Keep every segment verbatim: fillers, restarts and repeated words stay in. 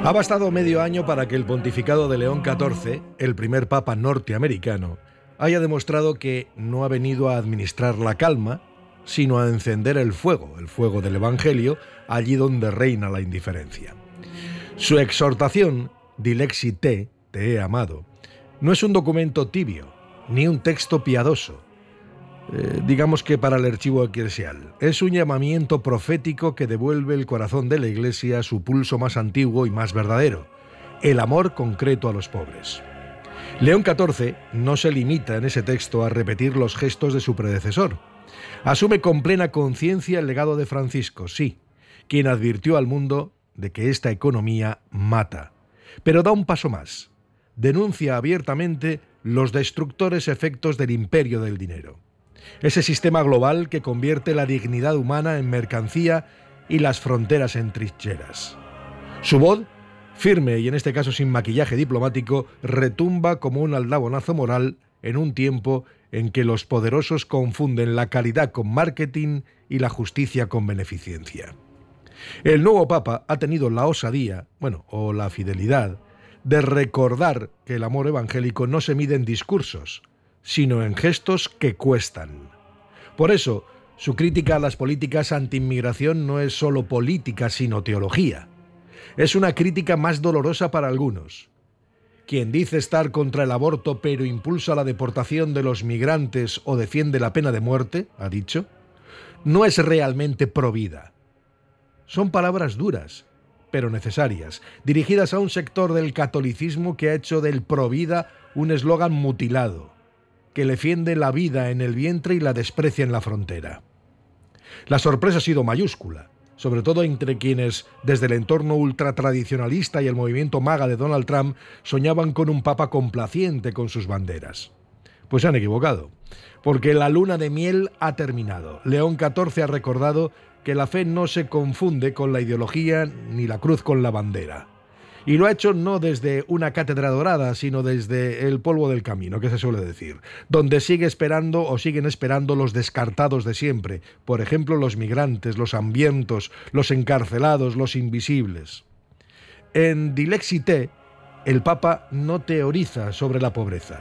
Ha bastado medio año para que el pontificado de León catorce, el primer papa norteamericano, haya demostrado que no ha venido a administrar la calma, sino a encender el fuego, el fuego del Evangelio, allí donde reina la indiferencia. Su exhortación, Dilexi te, te he amado, no es un documento tibio, ni un texto piadoso, eh, digamos que para el archivo eclesial. Es un llamamiento profético que devuelve el corazón de la Iglesia a su pulso más antiguo y más verdadero, el amor concreto a los pobres. León catorce no se limita en ese texto a repetir los gestos de su predecesor. Asume con plena conciencia el legado de Francisco, sí, quien advirtió al mundo de que esta economía mata. Pero da un paso más. Denuncia abiertamente los destructores efectos del imperio del dinero. Ese sistema global que convierte la dignidad humana en mercancía y las fronteras en trincheras. Su voz, firme y en este caso sin maquillaje diplomático, retumba como un aldabonazo moral en un tiempo en que los poderosos confunden la calidad con marketing y la justicia con beneficencia. El nuevo Papa ha tenido la osadía, bueno, o la fidelidad, de recordar que el amor evangélico no se mide en discursos, sino en gestos que cuestan. Por eso, su crítica a las políticas anti-inmigración no es solo política, sino teología. Es una crítica más dolorosa para algunos. Quien dice estar contra el aborto pero impulsa la deportación de los migrantes o defiende la pena de muerte, ha dicho, no es realmente provida. Son palabras duras, pero necesarias, dirigidas a un sector del catolicismo que ha hecho del provida un eslogan mutilado, que defiende la vida en el vientre y la desprecia en la frontera. La sorpresa ha sido mayúscula, sobre todo entre quienes, desde el entorno ultratradicionalista y el movimiento MAGA de Donald Trump, soñaban con un papa complaciente con sus banderas. Pues se han equivocado, porque la luna de miel ha terminado. León catorce ha recordado que la fe no se confunde con la ideología ni la cruz con la bandera. Y lo ha hecho no desde una cátedra dorada, sino desde el polvo del camino, que se suele decir, donde sigue esperando o siguen esperando los descartados de siempre, por ejemplo los migrantes, los hambrientos, los encarcelados, los invisibles. En Dilexi te, el Papa no teoriza sobre la pobreza.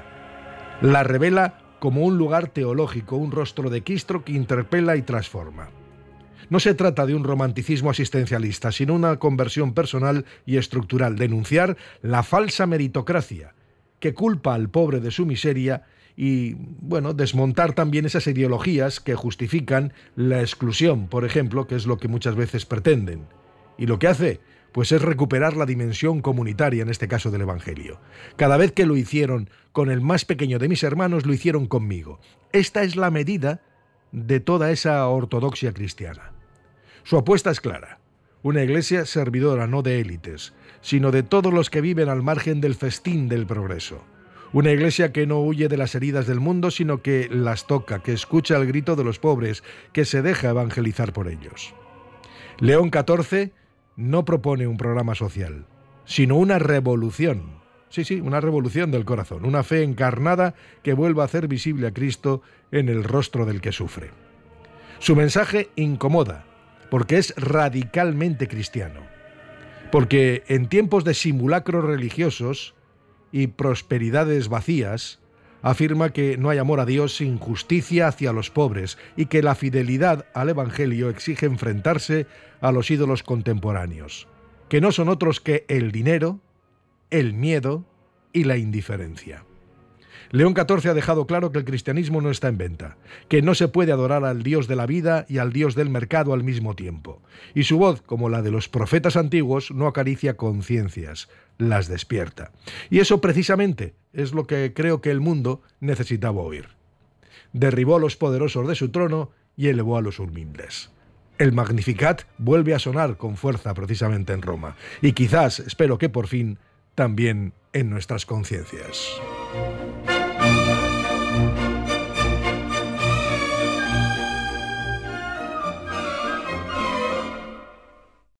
La revela como un lugar teológico, un rostro de Cristo que interpela y transforma. No se trata de un romanticismo asistencialista, sino una conversión personal y estructural, denunciar la falsa meritocracia que culpa al pobre de su miseria y, bueno, desmontar también esas ideologías que justifican la exclusión, por ejemplo, que es lo que muchas veces pretenden. Y lo que hace, pues es recuperar la dimensión comunitaria, en este caso del Evangelio. Cada vez que lo hicieron con el más pequeño de mis hermanos, lo hicieron conmigo. Esta es la medida de toda esa ortodoxia cristiana. Su apuesta es clara, una iglesia servidora no de élites, sino de todos los que viven al margen del festín del progreso. Una iglesia que no huye de las heridas del mundo, sino que las toca, que escucha el grito de los pobres, que se deja evangelizar por ellos. León catorce no propone un programa social, sino una revolución. Sí, sí, una revolución del corazón, una fe encarnada que vuelva a hacer visible a Cristo en el rostro del que sufre. Su mensaje incomoda, porque es radicalmente cristiano. Porque en tiempos de simulacros religiosos y prosperidades vacías, afirma que no hay amor a Dios sin justicia hacia los pobres y que la fidelidad al Evangelio exige enfrentarse a los ídolos contemporáneos, que no son otros que el dinero, el miedo y la indiferencia. León catorce ha dejado claro que el cristianismo no está en venta, que no se puede adorar al Dios de la vida y al Dios del mercado al mismo tiempo. Y su voz, como la de los profetas antiguos, no acaricia conciencias, las despierta. Y eso precisamente es lo que creo que el mundo necesitaba oír. Derribó a los poderosos de su trono y elevó a los humildes. El Magnificat vuelve a sonar con fuerza precisamente en Roma. Y quizás, espero que por fin, también en nuestras conciencias.